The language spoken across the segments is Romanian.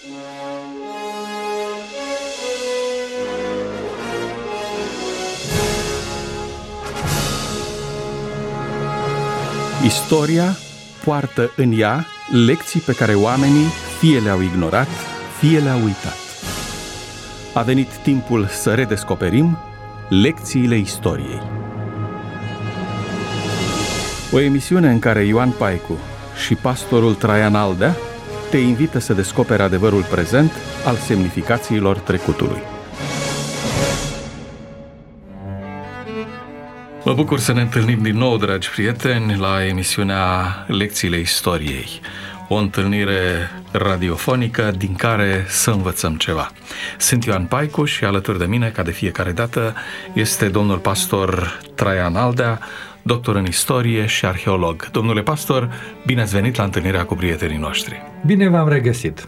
Istoria poartă în ea lecții pe care oamenii fie le-au ignorat, fie le-au uitat. A venit timpul să redescoperim lecțiile istoriei. O emisiune în care Ioan Paicu și pastorul Traian Aldea te invită să descoperi adevărul prezent al semnificațiilor trecutului. Mă bucur să ne întâlnim din nou, dragi prieteni, la emisiunea Lecțiile Istoriei. O întâlnire radiofonică din care să învățăm ceva. Sunt Ioan Paicu și alături de mine, ca de fiecare dată, este domnul pastor Traian Aldea, doctor în istorie și arheolog. Domnule pastor, bine ați venit la întâlnirea cu prietenii noștri. Bine v-am regăsit.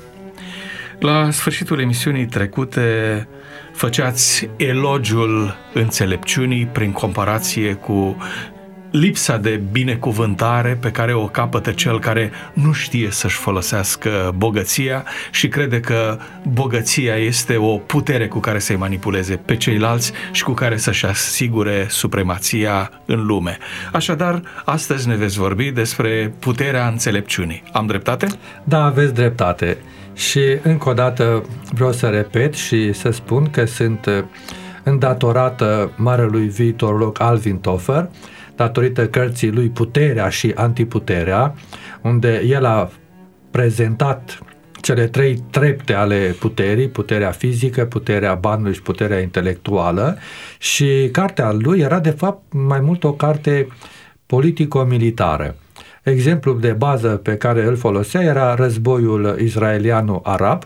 La sfârșitul emisiunii trecute făceați elogiul înțelepciunii prin comparație cu lipsa de binecuvântare pe care o capătă cel care nu știe să-și folosească bogăția și crede că bogăția este o putere cu care să-i manipuleze pe ceilalți și cu care să-și asigure supremația în lume. Așadar, astăzi ne veți vorbi despre puterea înțelepciunii. Am dreptate? Da, aveți dreptate. Și încă o dată vreau să repet și să spun că sunt îndatorată marelui viitorolog Alvin Toffler, datorită cărții lui Puterea și Antiputerea, unde el a prezentat cele trei trepte ale puterii, puterea fizică, puterea banului și puterea intelectuală, și cartea lui era de fapt mai mult o carte politico-militară. Exemplul de bază pe care îl folosea era războiul israeliano-arab.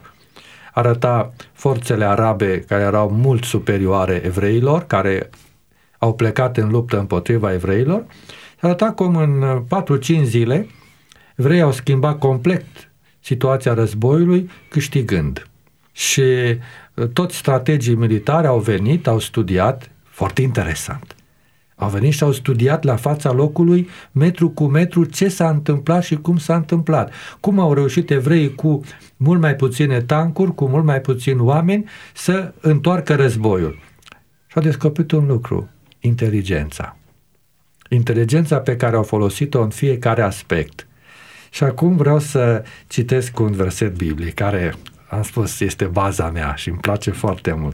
Arăta forțele arabe care erau mult superioare evreilor, care au plecat în luptă împotriva evreilor. Arăta cum în 4-5 zile evreii au schimbat complet situația războiului, câștigând. Și toți strategii militari au venit, au studiat, foarte interesant. Au venit și au studiat la fața locului, metru cu metru, ce s-a întâmplat și cum s-a întâmplat. Cum au reușit evreii cu mult mai puține tancuri, cu mult mai puțini oameni, să întoarcă războiul. Și au descoperit un lucru: inteligența. Inteligența pe care au folosit-o în fiecare aspect. Și acum vreau să citesc un verset biblic, care, am spus, este baza mea și îmi place foarte mult.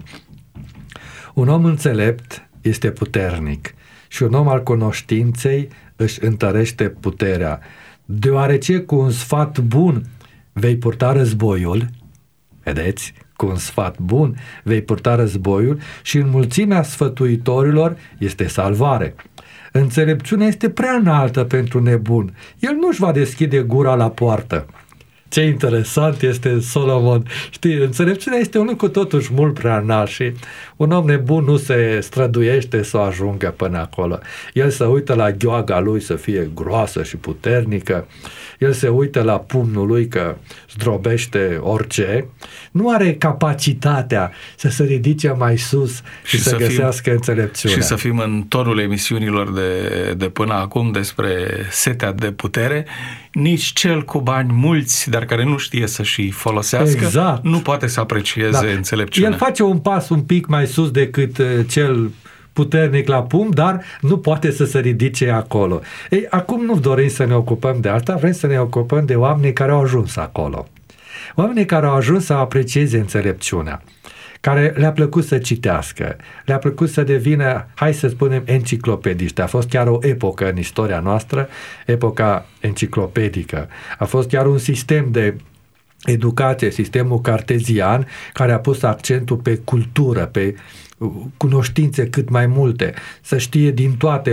Un om înțelept este puternic și un om al cunoștinței își întărește puterea, deoarece cu un sfat bun vei purta războiul, vedeți, cu un sfat bun vei purta războiul și în mulțimea sfătuitorilor este salvare. Înțelepciunea este prea înaltă pentru nebun, el nu-și va deschide gura la poartă. Ce interesant este Solomon. Știi, înțelepciunea este un lucru totuși mult prea înalt și un om nebun nu se străduiește să ajungă până acolo. El se uită la gheoaga lui să fie groasă și puternică, el se uită la pumnul lui că zdrobește orice, nu are capacitatea să se ridice mai sus și să găsească înțelepciunea. Și să fim în tonul emisiunilor de până acum despre setea de putere. Nici cel cu bani mulți, dar care nu știe să-și folosească, exact, nu poate să aprecieze înțelepciunea. El face un pas un pic mai sus decât cel puternic la pumn, dar nu poate să se ridice acolo. Ei, acum nu dorim să ne ocupăm de asta, vrem să ne ocupăm de oamenii care au ajuns acolo. Oamenii care au ajuns să aprecieze înțelepciunea, care le-a plăcut să citească, le-a plăcut să devină, hai să spunem, enciclopediști. A fost chiar o epocă în istoria noastră, epoca enciclopedică. A fost chiar un sistem de educație, sistemul cartezian, care a pus accentul pe cultură, pe cunoștințe cât mai multe, să știe din toate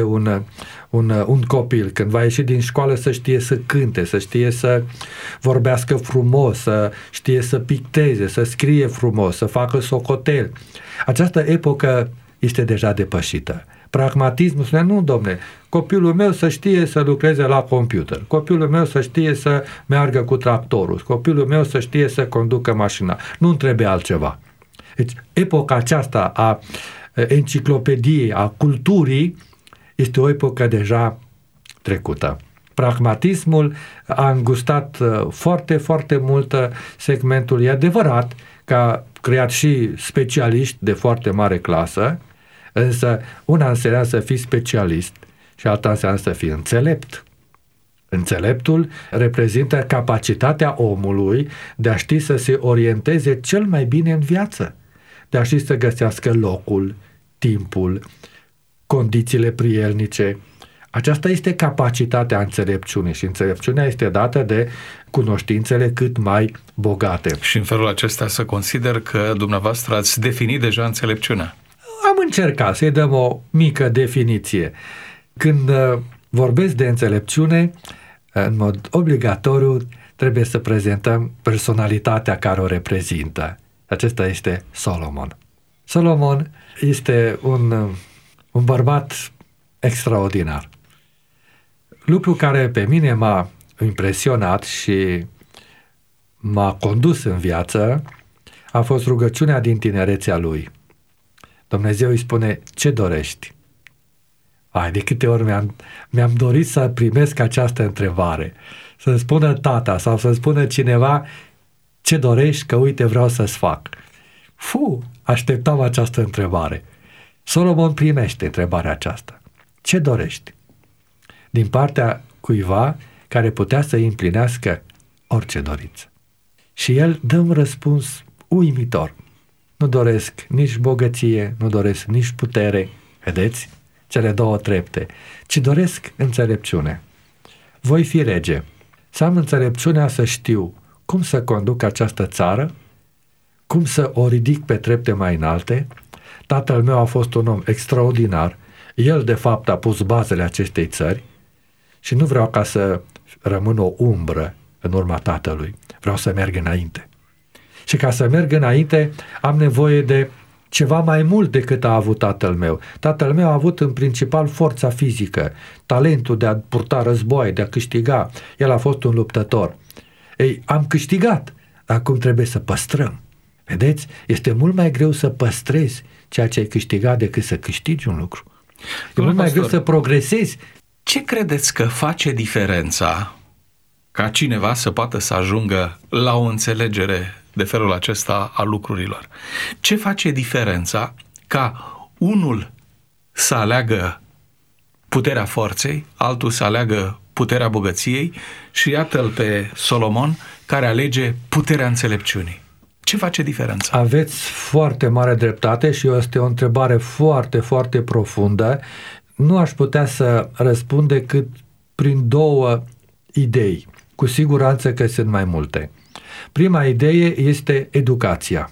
un copil. Când va ieși din școală să știe să cânte, să știe să vorbească frumos, să știe să picteze, să scrie frumos, să facă socotel. Această epocă este deja depășită. Pragmatismul spune, nu, domne, copilul meu să știe să lucreze la computer, copilul meu să știe să meargă cu tractorul, copilul meu să știe să conducă mașina. Nu-mi trebuie altceva. Deci, epoca aceasta a enciclopediei, a culturii, este o epocă deja trecută. Pragmatismul a îngustat foarte, foarte mult segmentul. E adevărat că a creat și specialiști de foarte mare clasă, însă una înseamnă să fii specialist și alta înseamnă să fii înțelept. Înțeleptul reprezintă capacitatea omului de a ști să se orienteze cel mai bine în viață, de a ști să găsească locul, timpul, condițiile prielnice. Aceasta este capacitatea înțelepciunii și înțelepciunea este dată de cunoștințele cât mai bogate. Și în felul acesta să consider că dumneavoastră ați definit deja înțelepciunea. Am încercat să-i dăm o mică definiție. Când vorbesc de înțelepciune, în mod obligatoriu trebuie să prezentăm personalitatea care o reprezintă. Acesta este Solomon. Solomon este un bărbat extraordinar. Lucru care pe mine m-a impresionat și m-a condus în viață a fost rugăciunea din tinerețea lui. Dumnezeu îi spune, ce dorești? De câte ori mi-am dorit să primesc această întrebare. Să-mi spună tata sau să-mi spună cineva, ce dorești, că uite vreau să-ți fac. Așteptam această întrebare. Solomon primește întrebarea aceasta. Ce dorești? Din partea cuiva care putea să împlinească orice dorință. Și el dă un răspuns uimitor. Nu doresc nici bogăție, nu doresc nici putere. Vedeți? Cele două trepte. Ci doresc înțelepciune. Voi fi rege. Să am înțelepciunea să știu cum să conduc această țară, cum să o ridic pe trepte mai înalte. Tatăl meu a fost un om extraordinar. El, de fapt, a pus bazele acestei țări și nu vreau ca să rămân o umbră în urma tatălui. Vreau să merg înainte. Și ca să merg înainte, am nevoie de ceva mai mult decât a avut tatăl meu. Tatăl meu a avut în principal forța fizică, talentul de a purta război, de a câștiga. El a fost un luptător. Am câștigat. Acum trebuie să păstrăm. Vedeți? Este mult mai greu să păstrezi ceea ce ai câștigat decât să câștigi un lucru. E mult mai greu să progresezi. Ce credeți că face diferența ca cineva să poată să ajungă la o înțelegere de felul acesta a lucrurilor? Ce face diferența ca unul să aleagă puterea forței, altul să aleagă puterea bogăției și iată-l pe Solomon care alege puterea înțelepciunii? Ce face diferența? Aveți foarte mare dreptate și este o întrebare foarte, foarte profundă. Nu aș putea să răspund decât prin două idei. Cu siguranță că sunt mai multe. Prima idee este educația.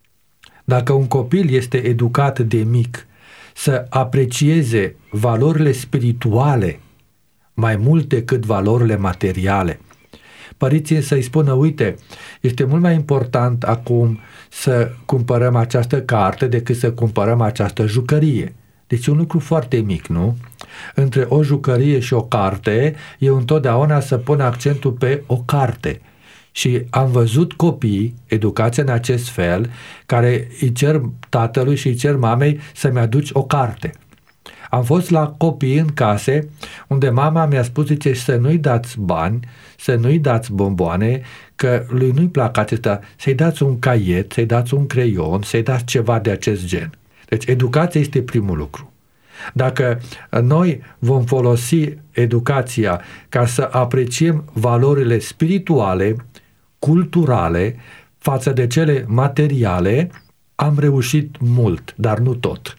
Dacă un copil este educat de mic să aprecieze valorile spirituale mai mult decât valorile materiale, părinții să-i spună, uite, este mult mai important acum să cumpărăm această carte decât să cumpărăm această jucărie. Deci un lucru foarte mic, nu? Între o jucărie și o carte, eu întotdeauna să pun accentul pe o carte. Și am văzut copii educați în acest fel, care îi cer tatălui și îi cer mamei să-mi aduci o carte. Am fost la copii în case unde mama mi-a spus, zice, să nu-i dați bani, să nu-i dați bomboane, că lui nu-i plac acestea, să-i dați un caiet, să-i dați un creion, să-i dați ceva de acest gen. Deci educația este primul lucru. Dacă noi vom folosi educația ca să apreciem valorile spirituale, culturale, față de cele materiale, am reușit mult, dar nu tot.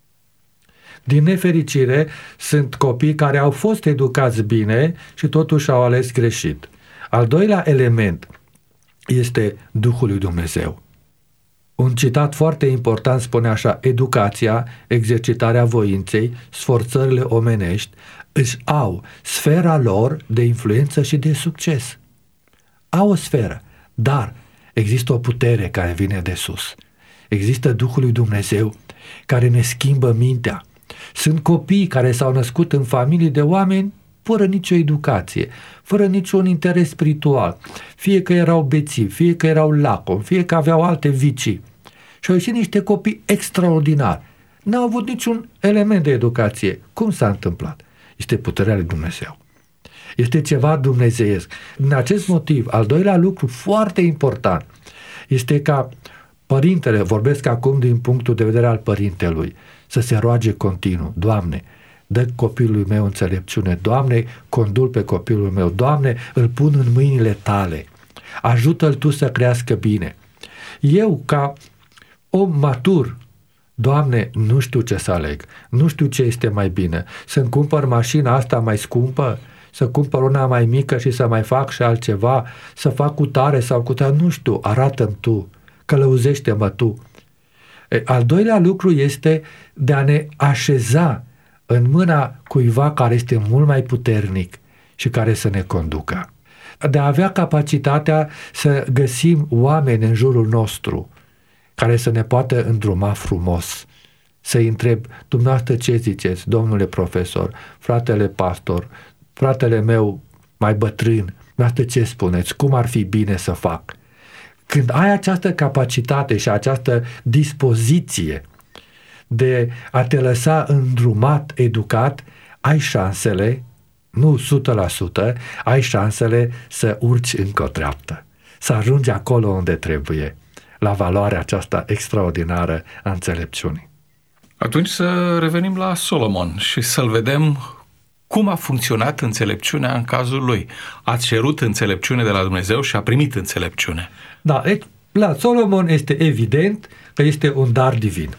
Din nefericire, sunt copii care au fost educați bine și totuși au ales greșit. Al doilea element este Duhul lui Dumnezeu. Un citat foarte important spune așa, educația, exercitarea voinței, sforțările omenești își au sfera lor de influență și de succes. Au o sferă, dar există o putere care vine de sus. Există Duhul lui Dumnezeu care ne schimbă mintea. Sunt copii care s-au născut în familii de oameni fără nicio educație, fără niciun interes spiritual. Fie că erau bețivi, fie că erau lacomi, fie că aveau alte vicii. Și au ieșit niște copii extraordinari. N-au avut niciun element de educație. Cum s-a întâmplat? Este puterea lui Dumnezeu. Este ceva dumnezeiesc. Din acest motiv, al doilea lucru foarte important este ca părintele, vorbesc acum din punctul de vedere al părintelui, să se roage continuu: Doamne, dă copilului meu înțelepciune, Doamne, condul pe copilul meu, Doamne, îl pun în mâinile Tale, ajută-l Tu să crească bine. Eu, ca om matur, Doamne, nu știu ce să aleg, nu știu ce este mai bine, să-mi cumpăr mașina asta mai scumpă, să cumpăr una mai mică și să mai fac și altceva, să fac cu tare sau cu tare, nu știu, arată-mi Tu, călăuzește-mă Tu. Al doilea lucru este de a ne așeza în mâna cuiva care este mult mai puternic și care să ne conducă. De a avea capacitatea să găsim oameni în jurul nostru care să ne poată îndruma frumos. Să-i întreb: dumneavoastră ce ziceți, domnule profesor, fratele pastor, fratele meu mai bătrân, dumneavoastră ce spuneți, cum ar fi bine să fac? Când ai această capacitate și această dispoziție de a te lăsa îndrumat, educat, ai șansele, nu 100%, ai șansele să urci încă o treaptă, să ajungi acolo unde trebuie, la valoarea aceasta extraordinară a înțelepciunii. Atunci să revenim la Solomon și să-l vedem cum a funcționat înțelepciunea în cazul lui. A cerut înțelepciune de la Dumnezeu și a primit înțelepciune. Da, la Solomon este evident că este un dar divin.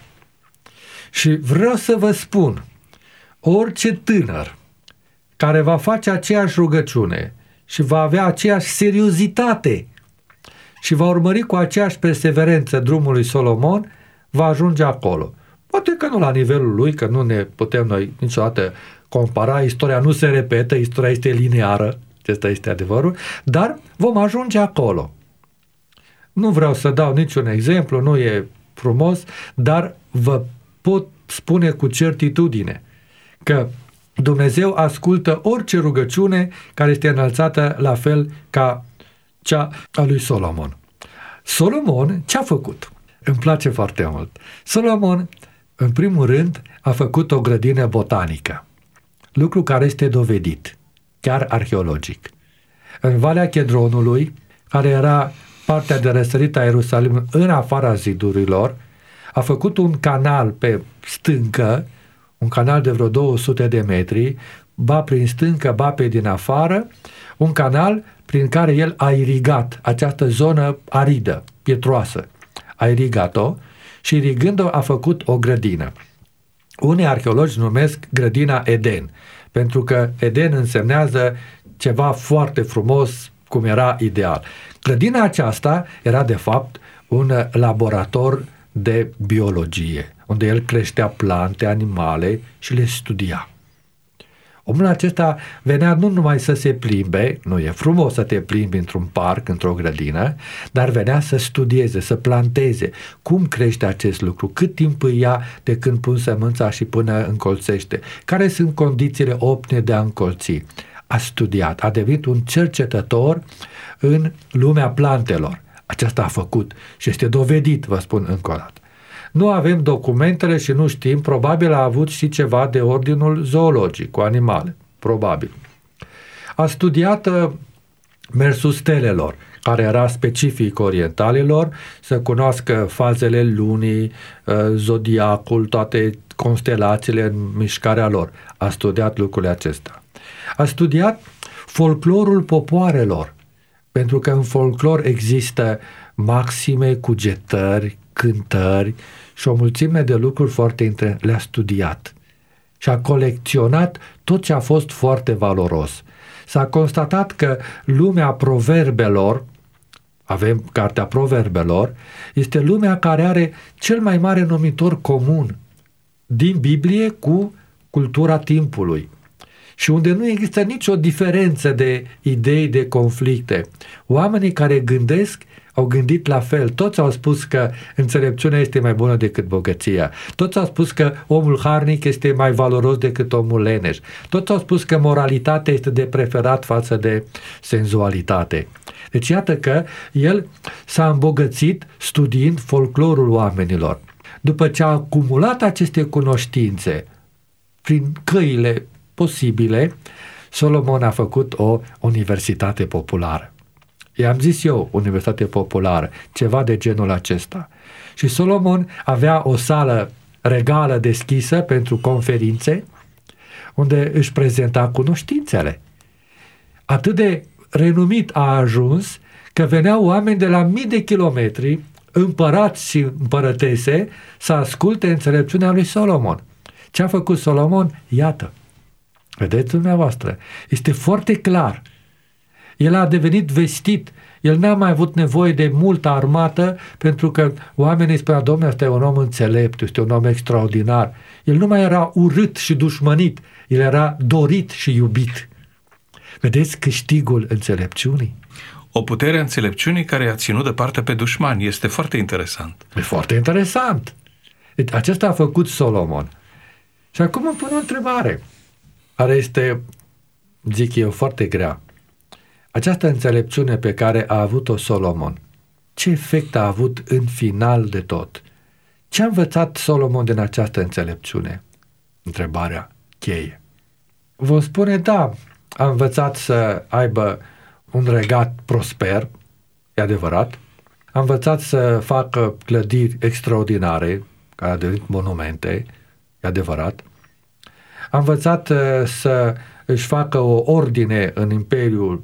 Și vreau să vă spun, orice tânăr care va face aceeași rugăciune și va avea aceeași seriozitate și va urmări cu aceeași perseverență drumul lui Solomon, va ajunge acolo. Poate că nu la nivelul lui, că nu ne putem noi niciodată compara, istoria nu se repetă, istoria este lineară, acesta este adevărul, dar vom ajunge acolo. Nu vreau să dau niciun exemplu, nu e frumos, dar vă pot spune cu certitudine că Dumnezeu ascultă orice rugăciune care este înălțată la fel ca cea a lui Solomon. Solomon ce a făcut? Îmi place foarte mult. Solomon, în primul rând, a făcut o grădină botanică, lucru care este dovedit, chiar arheologic. În Valea Chedronului, care era partea de răsărit a Ierusalim în afara zidurilor, a făcut un canal pe stâncă, un canal de vreo 200 de metri, ba prin stâncă, ba pe din afară, un canal prin care el a irigat această zonă aridă, pietroasă. A irigat-o și irigând-o a făcut o grădină. Unii arheologi numesc grădina Eden, pentru că Eden însemnează ceva foarte frumos, cum era ideal. Grădina aceasta era de fapt un laborator de biologie, unde el creștea plante, animale și le studia. Omul acesta venea nu numai să se plimbe, nu e frumos să te plimbi într-un parc, într-o grădină, dar venea să studieze, să planteze. Cum crește acest lucru? Cât timp îi ia de când pun sămânța și până încolțește? Care sunt condițiile optime de a încolți? A studiat, a devenit un cercetător în lumea plantelor. Aceasta a făcut și este dovedit, vă spun încă o dată. Nu avem documentele și nu știm, probabil a avut și ceva de ordinul zoologic, cu animale, probabil. A studiat mersul stelelor, care era specific orientalilor, să cunoască fazele lunii, zodiacul, toate constelațiile în mișcarea lor. A studiat lucrurile acestea. A studiat folclorul popoarelor, pentru că în folclor există maxime, cugetări, cântări și o mulțime de lucruri foarte interesante. Le-a studiat și a colecționat tot ce a fost foarte valoros. S-a constatat că lumea proverbelor, avem cartea proverbelor, este lumea care are cel mai mare numitor comun din Biblie cu cultura timpului și unde nu există nicio diferență de idei, de conflicte. Oamenii care gândesc au gândit la fel. Toți au spus că înțelepciunea este mai bună decât bogăția. Toți au spus că omul harnic este mai valoros decât omul leneș. Toți au spus că moralitatea este de preferat față de senzualitate. Deci iată că el s-a îmbogățit studiind folclorul oamenilor. După ce a acumulat aceste cunoștințe prin căile posibile, Solomon a făcut o universitate populară. I-am zis eu, universitate populară, ceva de genul acesta. Și Solomon avea o sală regală deschisă pentru conferințe, unde își prezenta cunoștințele. Atât de renumit a ajuns că veneau oameni de la mii de kilometri, împărați și împărătese, să asculte înțelepciunea lui Solomon. Ce a făcut Solomon? Iată. Vedeți dumneavoastră, este foarte clar. El a devenit vestit. El n-a mai avut nevoie de multă armată, pentru că oamenii spuneau: Dom'le, ăsta e un om înțelept, este un om extraordinar. El nu mai era urât și dușmănit, el era dorit și iubit. Vedeți câștigul înțelepciunii? O putere a înțelepciunii care a ținut departe pe dușmani. Este foarte interesant. E foarte interesant. Deci, acesta a făcut Solomon. Și acum îmi pun o întrebare, care este, zic eu, foarte grea. Această înțelepciune pe care a avut-o Solomon, ce efect a avut în final de tot? Ce a învățat Solomon din această înțelepciune? Întrebarea cheie. Vom spune, da, a învățat să aibă un regat prosper, e adevărat. A învățat să facă clădiri extraordinare, care au devenit monumente, e adevărat. A învățat să își facă o ordine în imperiul,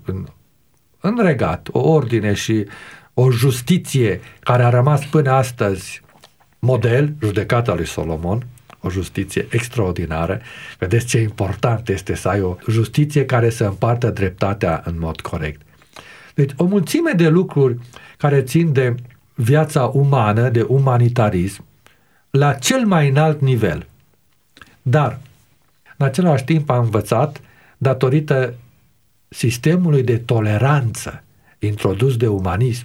în regat, o ordine și o justiție care a rămas până astăzi model, judecata lui Solomon, o justiție extraordinară. Vedeți ce important este să ai o justiție care să împartă dreptatea în mod corect. Deci o mulțime de lucruri care țin de viața umană, de umanitarism, la cel mai înalt nivel. Dar, în același timp, a învățat, datorită sistemului de toleranță introdus de umanism.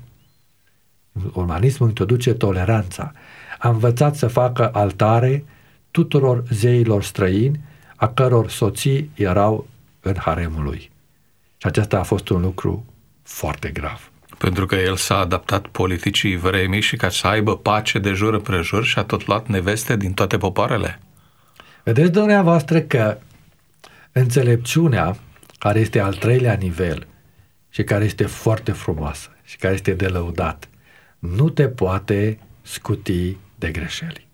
Umanismul introduce toleranța. A învățat să facă altare tuturor zeilor străini, a căror soții erau în haremul lui. Și acesta a fost un lucru foarte grav. Pentru că el s-a adaptat politicii vremii și ca să aibă pace de jur împrejur și a tot luat neveste din toate popoarele. Vedeți dumneavoastră că înțelepciunea, care este al treilea nivel și care este foarte frumoasă și care este de lăudat, nu te poate scuti de greșeli.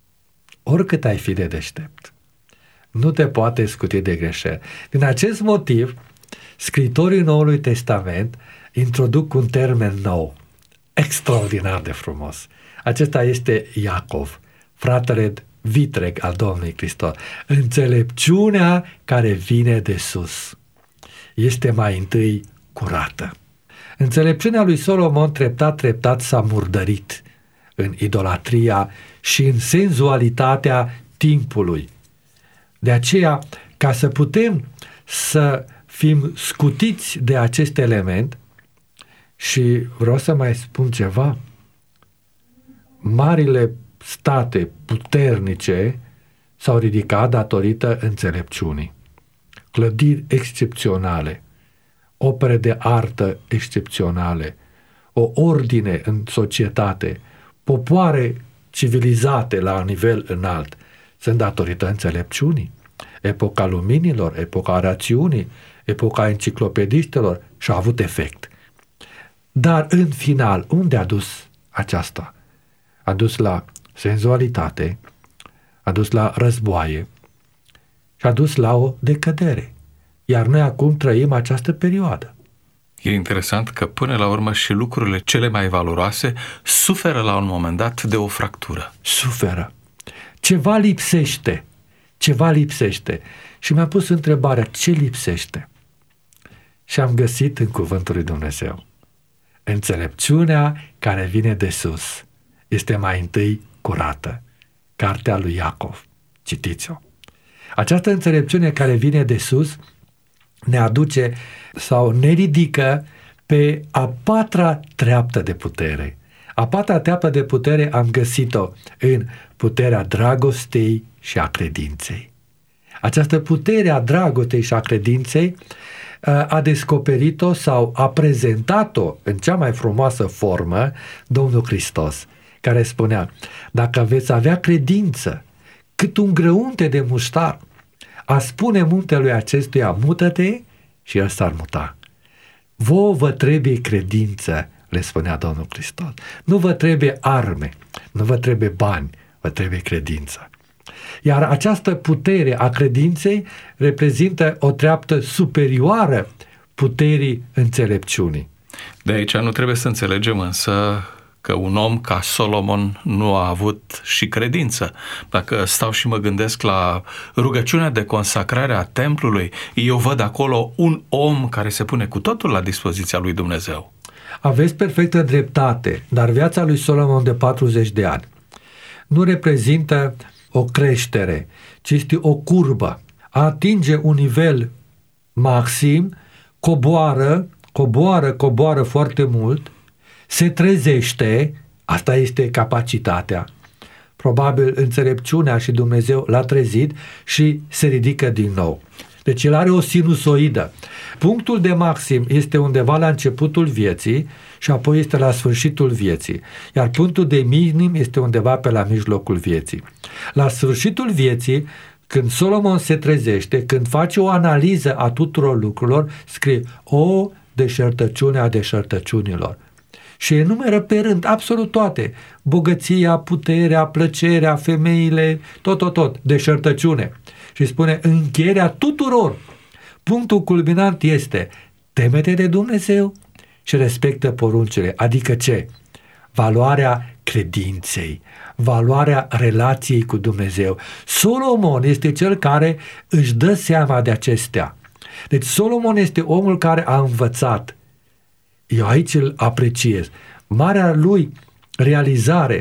Oricât ai fi de deștept, nu te poate scuti de greșeli. Din acest motiv, scritorii Noului Testament introduc un termen nou, extraordinar de frumos. Acesta este Iacov, fratele vitreg al Domnului Hristos. Înțelepciunea care vine de sus este mai întâi curată. Înțelepciunea lui Solomon treptat s-a murdărit în idolatria și în senzualitatea timpului. De aceea, ca să putem să fim scutiți de acest element, și vreau să mai spun ceva, marile state puternice s-au ridicat datorită înțelepciunii. Clădiri excepționale, opere de artă excepționale, o ordine în societate, popoare civilizate la nivel înalt, sunt datorită înțelepciunii. Epoca luminilor, epoca rațiunii, epoca enciclopedistelor și-a avut efect. Dar în final, unde a dus aceasta? A dus la senzualitate, a dus la războaie și a dus la o decădere. Iar noi acum trăim această perioadă. E interesant că până la urmă și lucrurile cele mai valoroase suferă la un moment dat de o fractură. Suferă. Ceva lipsește. Ceva lipsește. Și mi-a pus întrebarea, ce lipsește? Și am găsit în cuvântul lui Dumnezeu. Înțelepciunea care vine de sus este mai întâi curată. Cartea lui Iacov. Citiți-o. Această înțelepciune care vine de sus ne aduce sau ne ridică pe a patra treaptă de putere. A patra treaptă de putere am găsit-o în puterea dragostei și a credinței. Această putere a dragostei și a credinței a descoperit-o sau a prezentat-o în cea mai frumoasă formă Domnul Hristos, care spunea, dacă veți avea credință cât un grăunte de muștar, a spune muntelui acestuia, mută-te, și el s-ar muta. Vouă vă trebuie credință, le spunea Domnul Hristos. Nu vă trebuie arme, nu vă trebuie bani, vă trebuie credință. Iar această putere a credinței reprezintă o treaptă superioară puterii înțelepciunii. De aici nu trebuie să înțelegem însă că un om ca Solomon nu a avut și credință. Dacă stau și mă gândesc la rugăciunea de consacrare a templului, eu văd acolo un om care se pune cu totul la dispoziția lui Dumnezeu. Aveți perfectă dreptate, dar viața lui Solomon de 40 de ani nu reprezintă o creștere, ci este o curbă. Atinge un nivel maxim, coboară foarte mult, se trezește, asta este capacitatea. Probabil înțelepciunea și Dumnezeu l-a trezit și se ridică din nou. Deci el are o sinusoidă. Punctul de maxim este undeva la începutul vieții și apoi este la sfârșitul vieții. Iar punctul de minim este undeva pe la mijlocul vieții. La sfârșitul vieții, când Solomon se trezește, când face o analiză a tuturor lucrurilor, scrie o deșertăciune a deșertăciunilor. Și enumeră pe rând absolut toate. Bogăția, puterea, plăcerea, femeile, tot, deșertăciune. Și spune încheierea tuturor. Punctul culminant este temete de Dumnezeu și respectă poruncile. Adică ce? Valoarea credinței, valoarea relației cu Dumnezeu. Solomon este cel care își dă seama de acestea. Deci Solomon este omul care a învățat. Eu aici îl apreciez. Marea lui realizare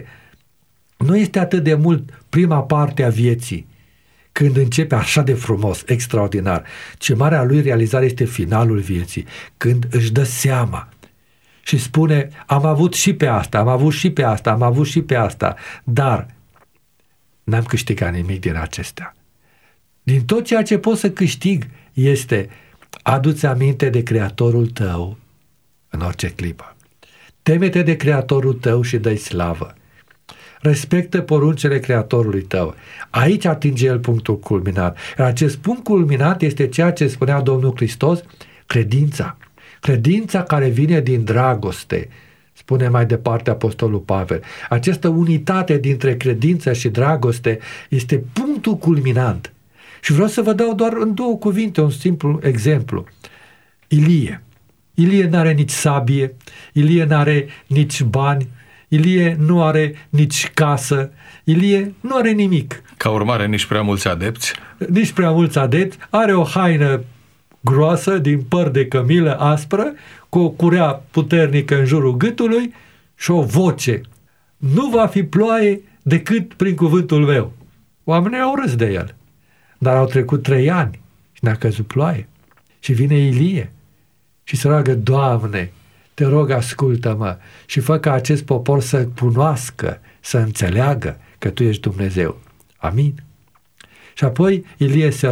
nu este atât de mult prima parte a vieții, când începe așa de frumos, extraordinar, ci marea lui realizare este finalul vieții, când își dă seama și spune, am avut și pe asta, am avut și pe asta, am avut și pe asta, dar n-am câștigat nimic din acestea. Din tot ceea ce pot să câștig este, adu-ți aminte de Creatorul tău în orice clipă. Teme-te de Creatorul tău și dă-i slavă. Respectă poruncile Creatorului tău. Aici atinge el punctul culminat. Iar acest punct culminat este ceea ce spunea Domnul Hristos, credința. Credința care vine din dragoste, spune mai departe Apostolul Pavel. Această unitate dintre credință și dragoste este punctul culminant. Și vreau să vă dau doar în două cuvinte un simplu exemplu. Ilie. Ilie n-are nici sabie, Ilie n-are nici bani, Ilie nu are nici casă, Ilie nu are nimic. Ca urmare, nici prea mulți adepți. Nici prea mulți adepți, are o haină groasă din păr de cămilă aspră, cu o curea puternică în jurul gâtului și o voce. Nu va fi ploaie decât prin cuvântul meu. Oamenii au râs de el, dar au trecut 3 ani și n-a căzut ploaie. Și vine Ilie și se roagă, Doamne, te rog, ascultă-mă și fă ca acest popor să cunoască, să înțeleagă că Tu ești Dumnezeu. Amin. Și apoi Ilie se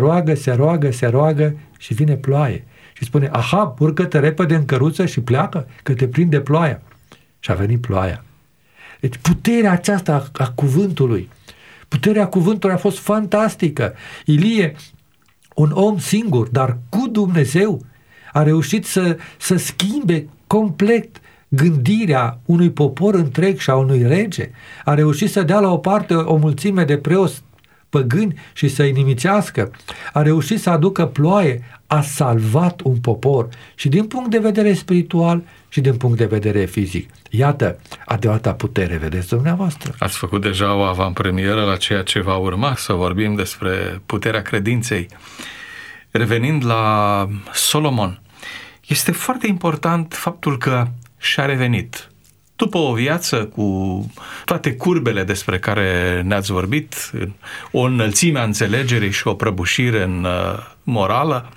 roagă și vine ploaie. Și spune, Ahab, urcă-te repede în căruță și pleacă, că te prinde ploaia. Și a venit ploaia. Deci puterea aceasta a cuvântului, puterea cuvântului a fost fantastică. Ilie, un om singur, dar cu Dumnezeu, a reușit să schimbe complet gândirea unui popor întreg și a unui rege. A reușit să dea la o parte o mulțime de preoți păgâni și să-i nimicească. A reușit să aducă ploaie. A salvat un popor și din punct de vedere spiritual și din punct de vedere fizic. Iată, adevărata putere, vedeți dumneavoastră. Ați făcut deja o avantpremieră la ceea ce va urma, să vorbim despre puterea credinței. Revenind la Solomon, este foarte important faptul că și-a revenit. După o viață cu toate curbele despre care ne-ați vorbit, o înălțime a înțelegerii și o prăbușire în morală,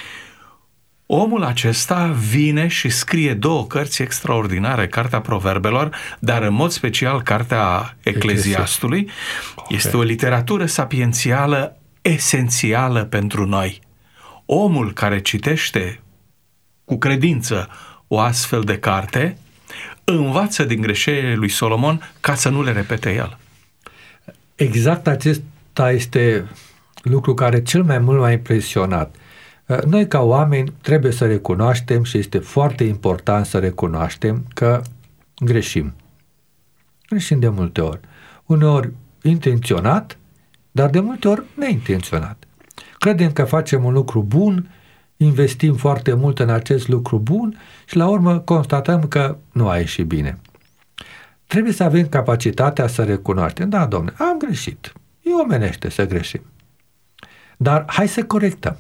omul acesta vine și scrie 2 cărți extraordinare, Cartea Proverbelor, dar în mod special Cartea Ecleziastului. Este o literatură sapiențială esențială pentru noi. Omul care citește cu credință o astfel de carte învață din greșelile lui Solomon ca să nu le repete el. Exact acesta este lucru care cel mai mult m-a impresionat. Noi ca oameni trebuie să recunoaștem și este foarte important să recunoaștem că greșim. Greșim de multe ori. Uneori intenționat, dar de multe ori neintenționat. Credem că facem un lucru bun, investim foarte mult în acest lucru bun și la urmă constatăm că nu a ieșit bine. Trebuie să avem capacitatea să recunoaștem. Da, domne, am greșit. E omenește să greșim. Dar hai să corectăm.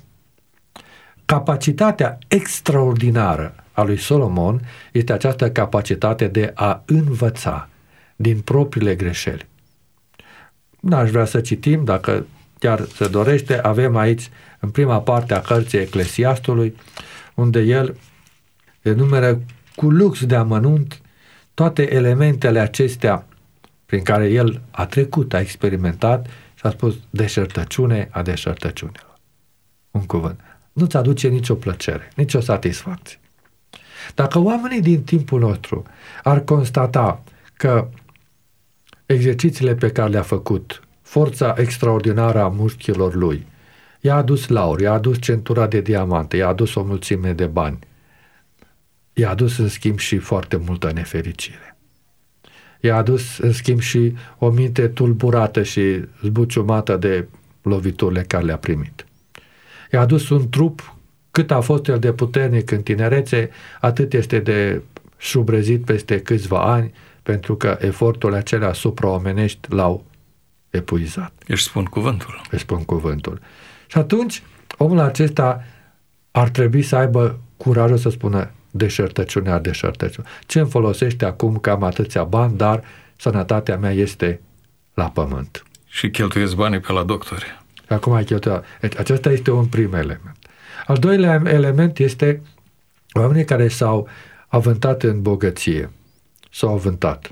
Capacitatea extraordinară a lui Solomon este această capacitate de a învăța din propriile greșeli. N-aș vrea să citim, dacă chiar se dorește, avem aici în prima parte a cărții Eclesiastului, unde el enumeră cu lux de amănunt toate elementele acestea prin care el a trecut, a experimentat și a spus deșertăciune a deșertăciunilor. Un cuvânt. Nu-ți aduce nicio plăcere, nicio satisfacție. Dacă oamenii din timpul nostru ar constata că exercițiile pe care le-a făcut, forța extraordinară a mușchilor lui, i-a adus lauri, i-a adus centura de diamante, i-a adus o mulțime de bani, i-a adus în schimb și foarte multă nefericire. I-a adus în schimb și o minte tulburată și zbuciumată de loviturile care le-a primit. I-a adus un trup, cât a fost el de puternic în tinerețe, atât este de șubrezit peste câțiva ani, pentru că eforturile acelea supraomenești l-au epuizat. Își spun cuvântul. Își spun cuvântul. Și atunci, omul acesta ar trebui să aibă curajul să spună deșertăciunea, deșertăciune. Ce îmi folosește acum că am atâția bani, dar sănătatea mea este la pământ. Și cheltuiesc banii pe la doctori. Acum ai cheltuit. Deci, acesta este un prim element. Al doilea element este oamenii care s-au avântat în bogăție. S-au avântat.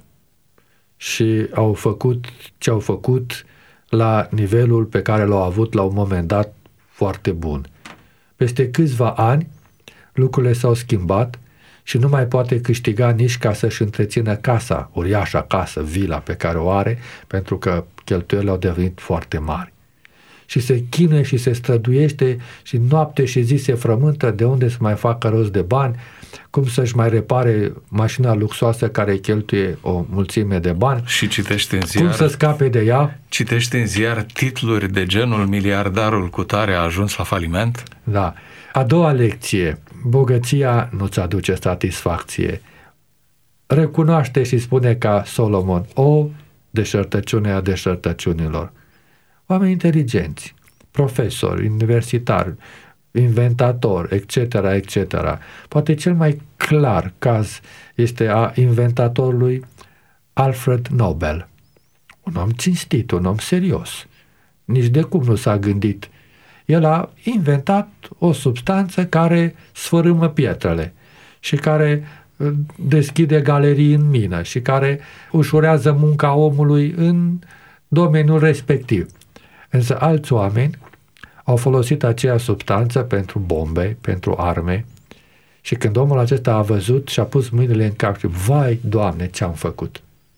Și au făcut ce au făcut la nivelul pe care l-au avut la un moment dat foarte bun. Peste câțiva ani lucrurile s-au schimbat și nu mai poate câștiga nici ca să-și întrețină casa, uriașa casă, vila pe care o are, pentru că cheltuielile au devenit foarte mari. Și se chinuie și se străduiește și noapte și zi se frământă de unde să mai facă rost de bani, cum să-și mai repare mașina luxoasă care cheltuie o mulțime de bani. Și citește în ziar. Cum să scape de ea. Citește în ziar titluri de genul miliardarul cutare a ajuns la faliment. Da. A doua lecție. Bogăția nu-ți aduce satisfacție. Recunoaște și spune ca Solomon, o deșertăciune a deșertăciunilor. Oameni inteligenți, profesori, universitari, inventatori, etc., etc. Poate cel mai clar caz este a inventatorului Alfred Nobel. Un om cinstit, un om serios. Nici de cum nu s-a gândit. El a inventat o substanță care sfărâmă pietrele și care deschide galerii în mină și care ușurează munca omului în domeniul respectiv. Însă alți oameni au folosit aceea substanță pentru bombe, pentru arme și când omul acesta a văzut și a pus mâinile în cap și vai, Doamne, ce-am făcut?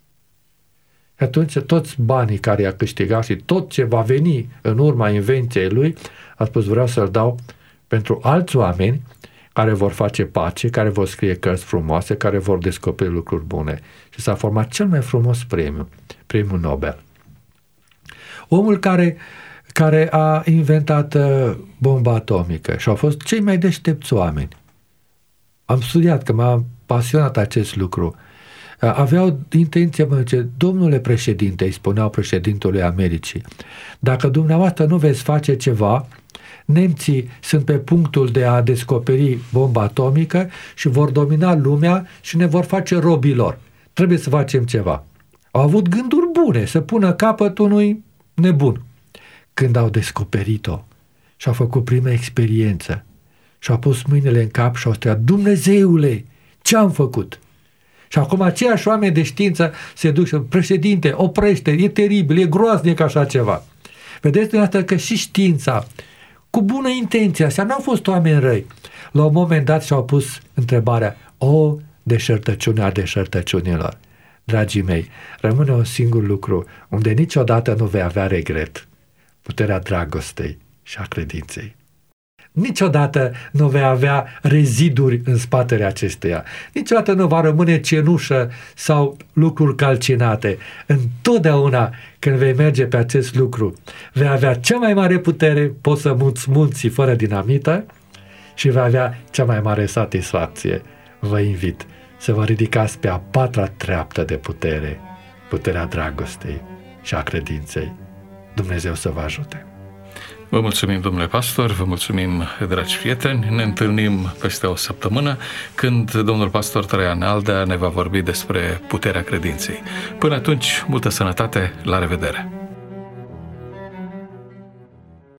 Și atunci toți banii care i-a câștigat și tot ce va veni în urma invenției lui, a spus vreau să-l dau pentru alți oameni care vor face pace, care vor scrie cărți frumoase, care vor descoperi lucruri bune. Și s-a format cel mai frumos premiu, premiul Nobel. Omul care a inventat bomba atomică și au fost cei mai deștepți oameni. Am studiat, că m-a pasionat acest lucru. Aveau intenție, domnule președinte, îi spuneau președintelui Americii, dacă dumneavoastră nu veți face ceva, nemții sunt pe punctul de a descoperi bomba atomică și vor domina lumea și ne vor face robilor. Trebuie să facem ceva. Au avut gânduri bune, să pună capăt unui nebun. Când au descoperit-o și au făcut prima experiență și au pus mâinile în cap și au strigat, Dumnezeule, ce am făcut? Și acum aceiași oameni de știință se duc și președinte, oprește, e teribil, e groaznic așa ceva. Vedeți dumneavoastră că și știința, cu bună intenție, astea n-au fost oameni răi. La un moment dat și-au pus întrebarea, o deșertăciune a deșertăciunilor. Dragii mei, rămâne un singur lucru, unde niciodată nu vei avea regret. puterea dragostei și a credinței. Niciodată nu vei avea reziduri în spatele acesteia. Niciodată nu va rămâne cenușă sau lucruri calcinate. Întotdeauna când vei merge pe acest lucru, vei avea cea mai mare putere, poți să muți munții fără dinamită și vei avea cea mai mare satisfacție. Vă invit să vă ridicați pe a patra treaptă de putere, puterea dragostei și a credinței. Dumnezeu să vă ajute! Vă mulțumim, domnule pastor, vă mulțumim, dragi prieteni. Ne întâlnim peste o săptămână când domnul pastor Traian Aldea ne va vorbi despre puterea credinței. Până atunci, multă sănătate, la revedere!